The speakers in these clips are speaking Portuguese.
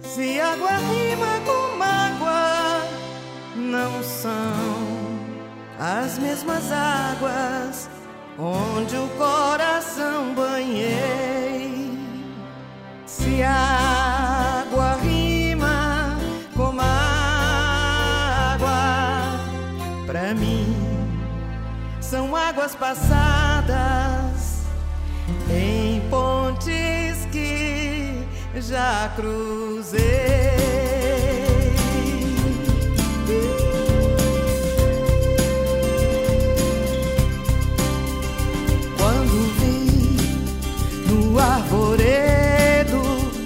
Se água rima com mágoa, não são as mesmas águas onde o coração banhei. Se água rima com mágoa, pra mim são águas passadas em pontes que já cruzei. Quando vi no arvoredo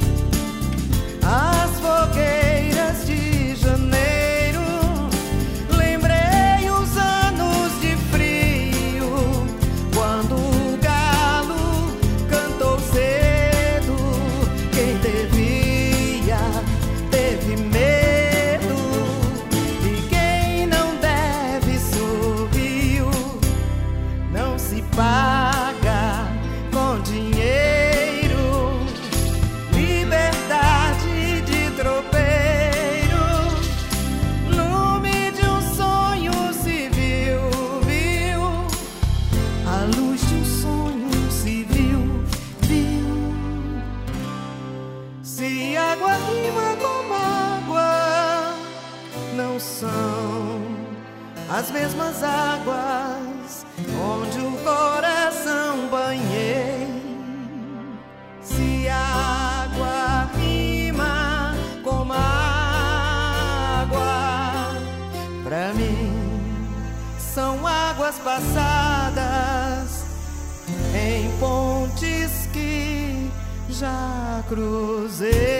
as fogueiras de janeiro, lembrei os anos de frio, quando o galo cantou cedo. Quem devia teve medo, e quem não deve sorriu. Não se paga com dinheiro liberdade de tropeiro. Lume de um sonho se viu, viu. A luz de um sonho se viu, viu. Se água rima com mágoa, não são as mesmas águas onde o coração banhei. Se água rima com água, pra mim são águas passadas em pontes que já cruzei.